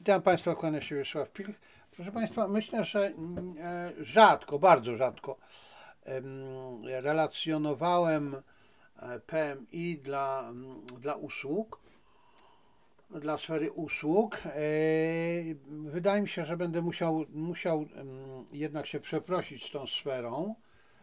Witam Państwa, kłania się Wiesław Pilch. Proszę Państwa, myślę, że rzadko, bardzo rzadko relacjonowałem PMI dla usług, dla sfery usług. Wydaje mi się, że będę musiał jednak się przeprosić z tą sferą.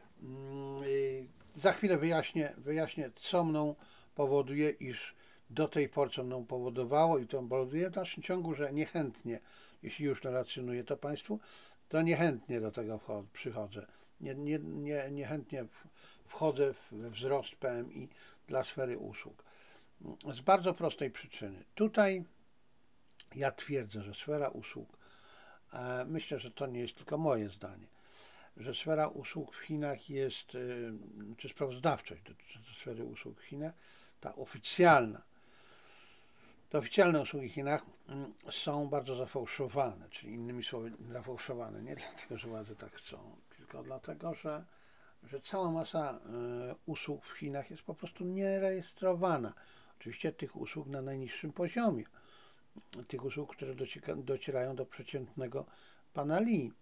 Za chwilę wyjaśnię, co mną powoduje, iż do tej pory, co mną powodowało i to powoduje w dalszym ciągu, że niechętnie, jeśli już relacjonuję to Państwu, to niechętnie do tego przychodzę. Niechętnie wchodzę we wzrost PMI dla sfery usług. Z bardzo prostej przyczyny. Tutaj ja twierdzę, że sfera usług, myślę, że to nie jest tylko moje zdanie, że sfera usług w Chinach jest, czy sprawozdawczość dotycząca sfery usług w Chinach, ta oficjalna, te oficjalne usługi w Chinach są bardzo zafałszowane, czyli innymi słowy zafałszowane nie dlatego, że władze tak chcą, tylko dlatego, że cała masa usług w Chinach jest po prostu nierejestrowana. Oczywiście tych usług na najniższym poziomie, tych usług, które docierają do przeciętnego pana Li.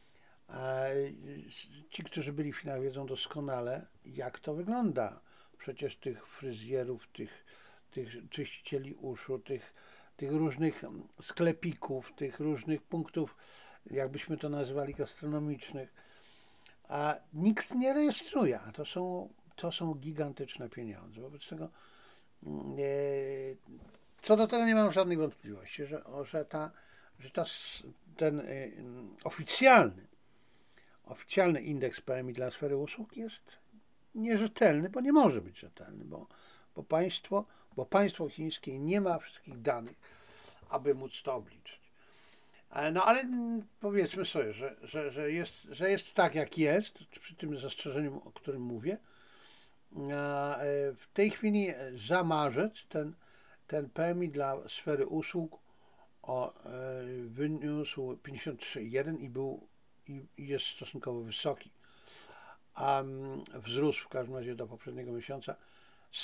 Ci, którzy byli w Chinach, wiedzą doskonale, jak to wygląda. Przecież tych fryzjerów, tych czyścicieli uszu, tych różnych sklepików, tych różnych punktów, jakbyśmy to nazywali, gastronomicznych, a nikt nie rejestruje, a to są gigantyczne pieniądze. Wobec tego co do tego nie mam żadnych wątpliwości, ten oficjalny indeks PMI dla sfery usług jest nierzetelny, bo nie może być rzetelny, bo państwo chińskie nie ma wszystkich danych, aby móc to obliczyć. No ale powiedzmy sobie, że jest tak jak jest, przy tym zastrzeżeniu, o którym mówię. W tej chwili za marzec ten PMI dla sfery usług wyniósł 53,1 i jest stosunkowo wysoki, a wzrósł w każdym razie do poprzedniego miesiąca z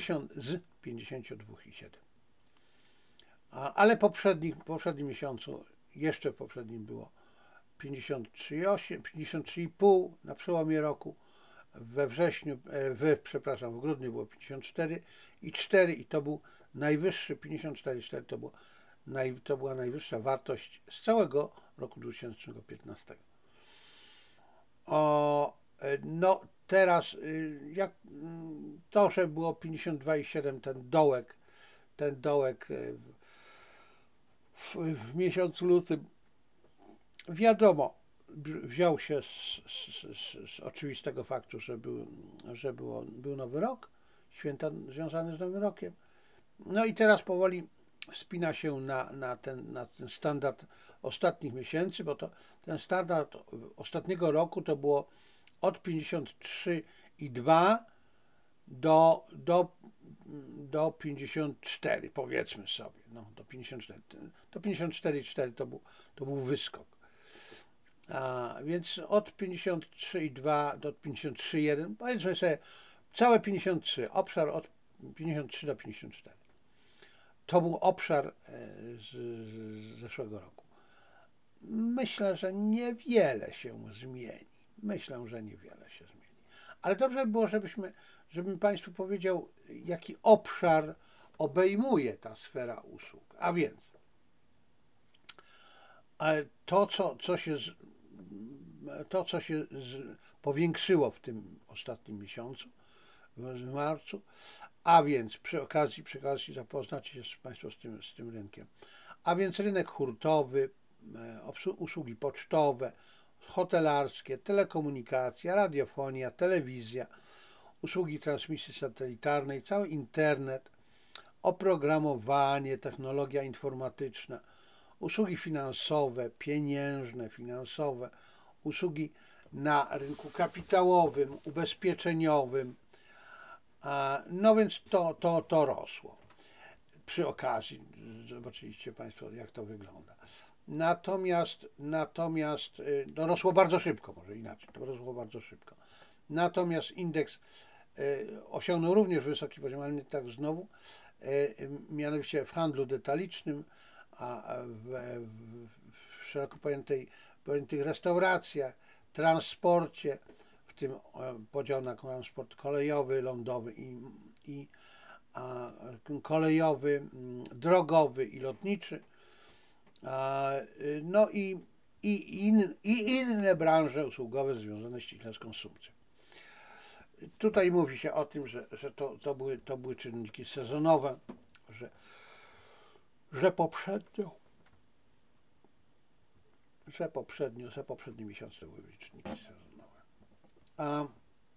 52,7. Ale w poprzednim miesiącu, jeszcze w poprzednim było 53,8, 53,5 na przełomie roku. We wrześniu, w grudniu było 54,4 i to był najwyższy, 54,4 to była najwyższa wartość z całego roku 2015. No teraz, jak to, że było 52,7, ten dołek w miesiącu lutym, wiadomo, wziął się z oczywistego faktu, że był Nowy Rok, święta związane z Nowym Rokiem. No i teraz powoli wspina się na ten standard ostatnich miesięcy, bo ten standard ostatniego roku to było od 53,2 do 54, powiedzmy sobie, no do 54. Do 54,4 to był wyskok. Więc od 53,2 do 53,1, powiedzmy sobie całe 53, obszar od 53 do 54. To był obszar z zeszłego roku. Myślę, że niewiele się zmieni. Ale dobrze by było, żebym Państwu powiedział, jaki obszar obejmuje ta sfera usług. A więc to, co się powiększyło w tym ostatnim miesiącu, w marcu, a więc przy okazji zapoznacie się Państwo z tym rynkiem. A więc rynek hurtowy, usługi pocztowe, hotelarskie, telekomunikacja, radiofonia, telewizja, usługi transmisji satelitarnej, cały internet, oprogramowanie, technologia informatyczna, usługi finansowe, pieniężne, finansowe, usługi na rynku kapitałowym, ubezpieczeniowym. No więc to rosło. Przy okazji zobaczyliście Państwo, jak to wygląda. Natomiast no rosło bardzo szybko, może inaczej, to rosło bardzo szybko. Natomiast indeks osiągnął również wysoki poziom, ale nie tak znowu, mianowicie w handlu detalicznym a w szeroko pojętych restauracjach, transporcie, w tym podział na transport kolejowy, lądowy i kolejowy, drogowy i lotniczy, no i inne branże usługowe związane ściśle z konsumpcją. Tutaj mówi się o tym, że to były czynniki sezonowe, że, że poprzednio, że poprzedni miesiąc to były czynniki sezonowe. A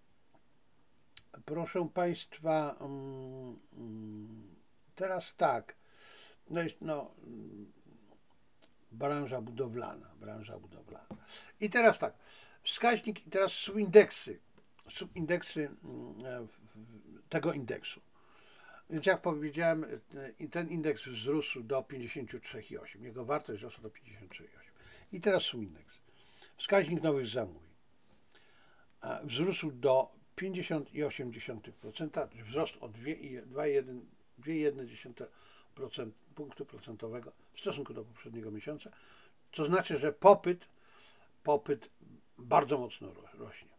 proszę Państwa, teraz tak, no, branża budowlana. I teraz tak, wskaźnik, i teraz subindeksy tego indeksu. Więc jak powiedziałem, ten indeks wzrósł do 53,8. Jego wartość wzrosła do 53,8. I teraz subindeks. Wskaźnik nowych zamówień wzrósł do 50,8%, wzrost o 2,1% punktu procentowego w stosunku do poprzedniego miesiąca, co znaczy, że popyt bardzo mocno rośnie.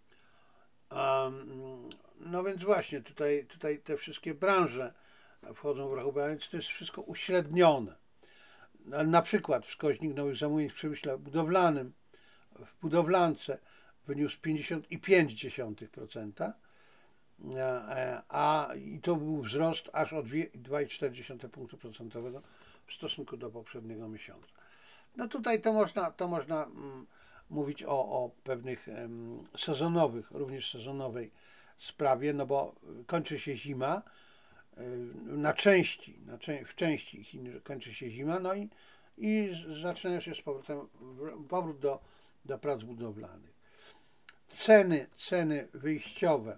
No więc właśnie, tutaj te wszystkie branże wchodzą w rachubę, więc to jest wszystko uśrednione. Na przykład wskaźnik nowych zamówień w przemyśle budowlanym, w budowlance wyniósł 50,5%, i to był wzrost aż o 2,4 punktu procentowego w stosunku do poprzedniego miesiąca. No tutaj to można mówić o pewnych również sezonowej sprawie, no bo kończy się zima, w części Chin kończy się zima, no i zaczyna się z powrotem powrót do prac budowlanych. Ceny wyjściowe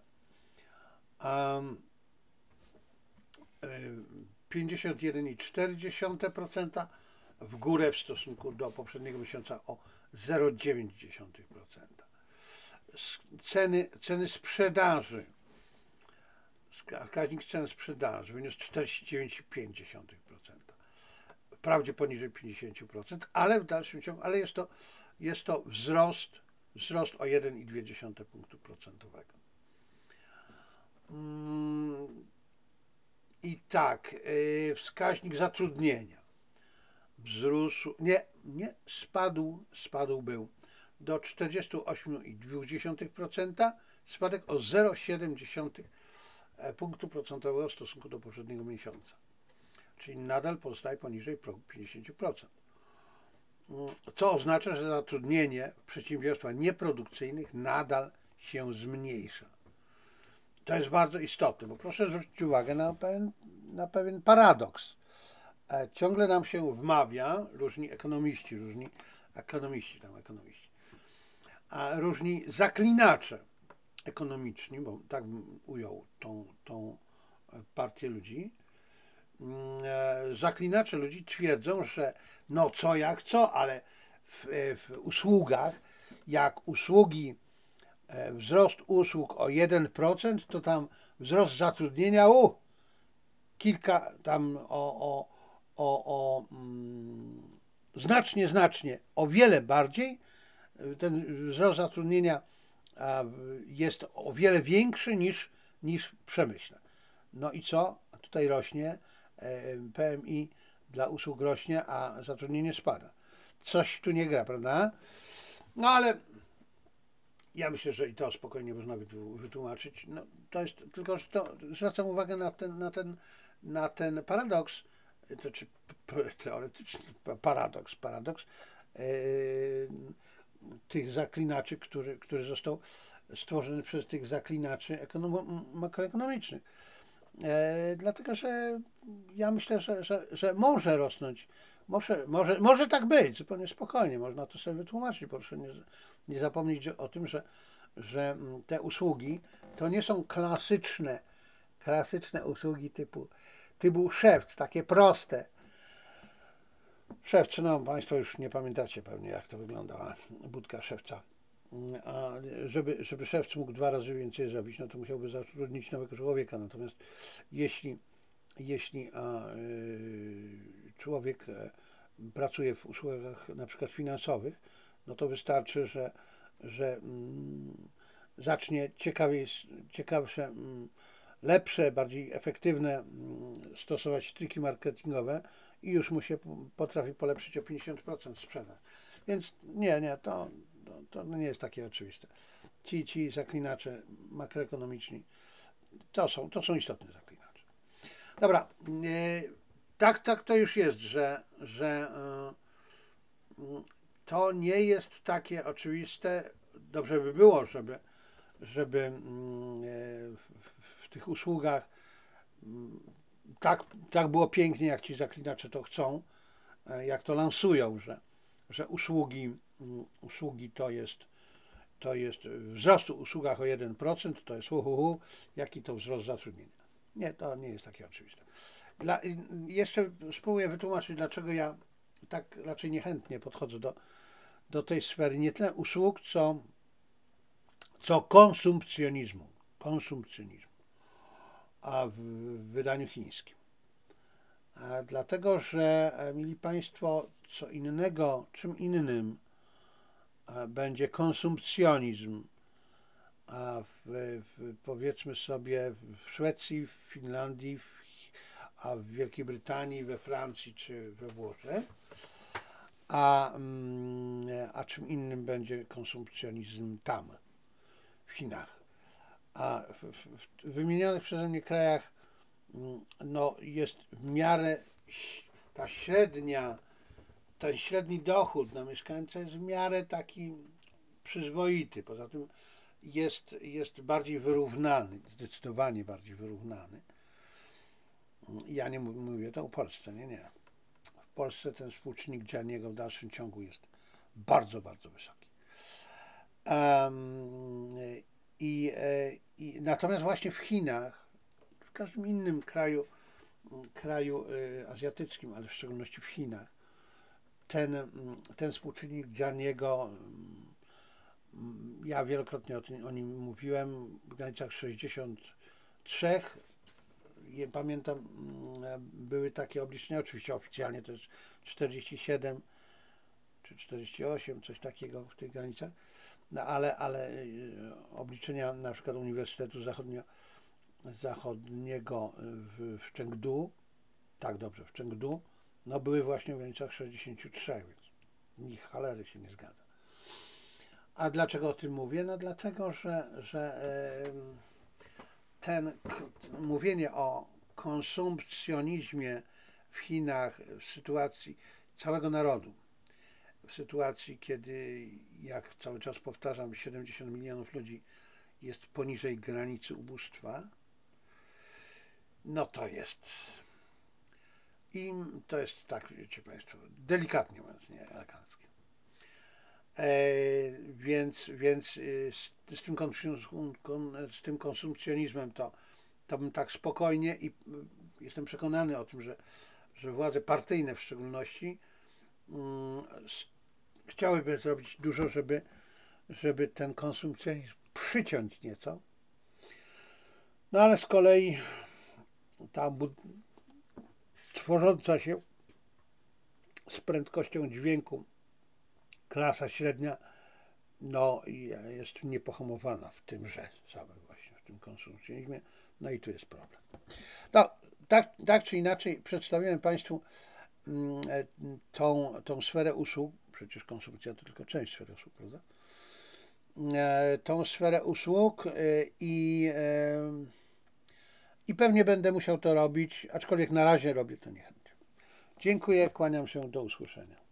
51,4% w górę w stosunku do poprzedniego miesiąca o 0,9%. Ceny sprzedaży. Wskaźnik cen sprzedaży wyniósł 49,5%. Wprawdzie poniżej 50%, ale w dalszym ciągu, jest to wzrost o 1,2 punktu procentowego. I tak, wskaźnik zatrudnienia wzrósł, spadł był do 48,2%, spadek o 0,7 punktu procentowego w stosunku do poprzedniego miesiąca, czyli nadal pozostaje poniżej progu 50%. Co oznacza, że zatrudnienie w przedsiębiorstwach nieprodukcyjnych nadal się zmniejsza. To jest bardzo istotne, bo proszę zwrócić uwagę na pewien paradoks. Ciągle nam się wmawia, różni ekonomiści, a różni zaklinacze ekonomiczni, bo tak bym ujął tą partię ludzi, zaklinacze ludzi twierdzą, że no co jak co, ale w usługach, jak wzrost usług o 1%, to tam wzrost zatrudnienia kilka tam znacznie, o wiele bardziej. Ten wzrost zatrudnienia jest o wiele większy niż w przemyśle. No i co? Tutaj rośnie PMI dla usług rośnie, a zatrudnienie spada. Coś tu nie gra, prawda? No ale ja myślę, że i to spokojnie można wytłumaczyć. No, to jest tylko, że zwracam uwagę na ten paradoks, to znaczy teoretyczny paradoks tych zaklinaczy, który został stworzony przez tych zaklinaczy makroekonomicznych. Dlatego, że ja myślę, że może rosnąć, może tak być, zupełnie spokojnie, można to sobie wytłumaczyć. Proszę nie zapomnieć o tym, że te usługi to nie są klasyczne usługi typu szewc, takie proste. Szewc, no Państwo już nie pamiętacie pewnie, jak to wyglądała budka szewca. A żeby szewc mógł 2 razy więcej zrobić, no to musiałby zatrudnić nowego człowieka. Natomiast jeśli człowiek pracuje w usługach na przykład finansowych, no to wystarczy, że zacznie ciekawsze, lepsze, bardziej efektywne stosować triki marketingowe i już mu się potrafi polepszyć o 50% sprzedaż. Więc nie, to nie jest takie oczywiste. Ci zaklinacze makroekonomiczni to są istotne zaklinacze. Dobra, tak to już jest, że to nie jest takie oczywiste. Dobrze by było, żeby w tych usługach tak było pięknie, jak ci zaklinacze to chcą, jak to lansują, że usługi to jest wzrost w usługach o 1%, to jest jaki to wzrost zatrudnienia. Nie, to nie jest takie oczywiste. Jeszcze spróbuję wytłumaczyć, dlaczego ja tak raczej niechętnie podchodzę do tej sfery nie tyle usług, co konsumpcjonizmu, a w wydaniu chińskim. Dlatego, że, mili Państwo, czym innym będzie konsumpcjonizm, a powiedzmy sobie w Szwecji, w Finlandii, a w Wielkiej Brytanii, we Francji czy we Włoszech, a czym innym będzie konsumpcjonizm tam, w Chinach. A w wymienionych przeze mnie krajach no, jest w miarę ten średni dochód na mieszkańca jest w miarę taki przyzwoity. Poza tym jest bardziej wyrównany, zdecydowanie bardziej wyrównany. Ja nie mówię to o Polsce, nie. W Polsce ten współczynnik dzielnego w dalszym ciągu jest bardzo, bardzo wysoki. Natomiast właśnie w Chinach, w każdym innym kraju azjatyckim, ale w szczególności w Chinach, ten współczynnik dzielnego, ja wielokrotnie o nim mówiłem, w granicach 63. Pamiętam, były takie obliczenia, oczywiście oficjalnie to jest 47 czy 48, coś takiego w tych granicach, no ale obliczenia na przykład Uniwersytetu Zachodniego w Chengdu, tak dobrze, w Chengdu, no były właśnie w granicach 63, więc nikt cholery się nie zgadza. A dlaczego o tym mówię? No dlatego, że mówienie o konsumpcjonizmie w Chinach w sytuacji całego narodu, w sytuacji, kiedy, jak cały czas powtarzam, 70 milionów ludzi jest poniżej granicy ubóstwa, no to jest tak, wiecie Państwo, delikatnie mówiąc, nie eleganckie. Więc z tym konsumpcjonizmem to bym tak spokojnie i jestem przekonany o tym, że władze partyjne w szczególności chciałyby zrobić dużo, żeby ten konsumpcjonizm przyciąć nieco. No ale z kolei ta tworząca się z prędkością dźwięku klasa średnia no jest niepohamowana w tymże samym właśnie, w tym konsumpcjonizmie. No i tu jest problem. No, tak czy inaczej przedstawiłem Państwu tą sferę usług, przecież konsumpcja to tylko część sfery usług, prawda? Tą sferę usług i pewnie będę musiał to robić, aczkolwiek na razie robię to niechętnie. Dziękuję, kłaniam się, do usłyszenia.